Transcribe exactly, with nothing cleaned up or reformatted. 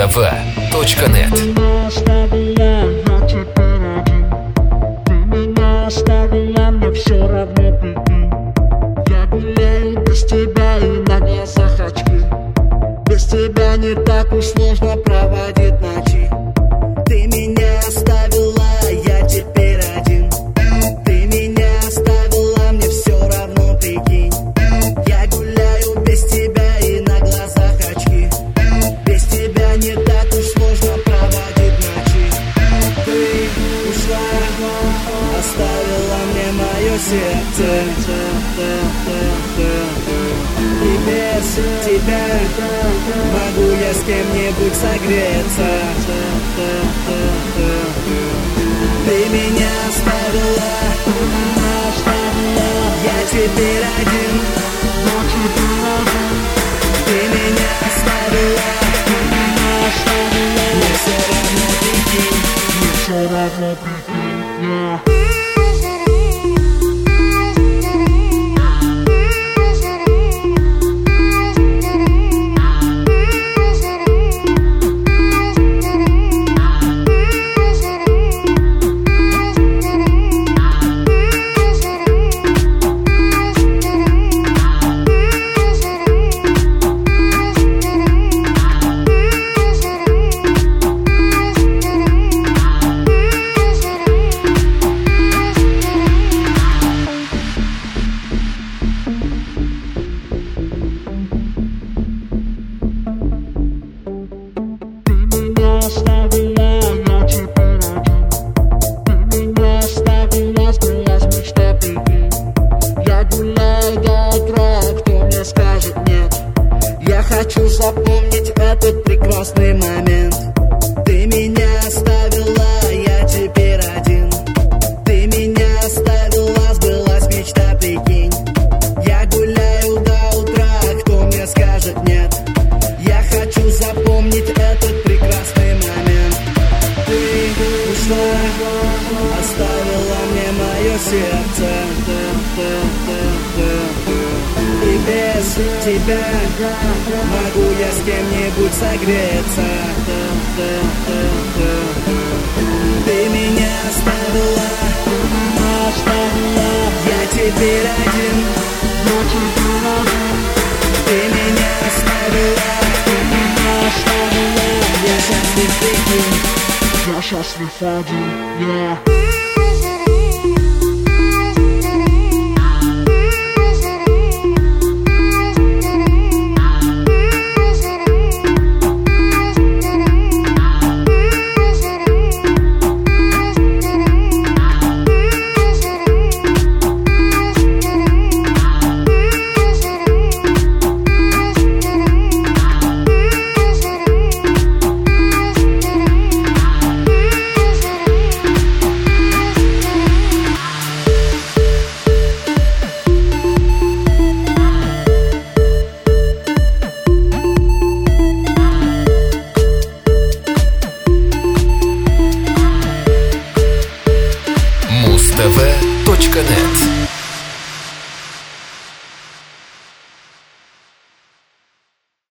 муз-тв точка нет. Оставила, мне все равно, прикинь. Я гуляю без тебя и на глазах очки. Без тебя не так уж сложно проводить ночи. Ты меня оставила, я теперь один. Ты меня оставила, мне все равно, прикинь. Я гуляю без тебя и на глазах очки. Без тебя не так уж сложно проводить ночи. Ты ушла, оставила мне мое сердце. И без тебя могу я с кем-нибудь согреться. Ты меня оставила, я теперь один. Ты меня оставила, мне все равно, прикинь. Мне все равно, прикинь, yeah. Хочу запомнить этот прекрасный момент. Ты меня оставила, я теперь один. Ты меня оставила, сбылась мечта, прикинь. Я гуляю до утра, кто мне скажет нет? Я хочу запомнить этот прекрасный момент. Ты ушла, оставила мне мое сердце. И без тебя могу я с кем-нибудь согреться. Ты меня оставила, я теперь один. Ты меня оставила, я счастлив, прикинь. Я счастлив один, yeah.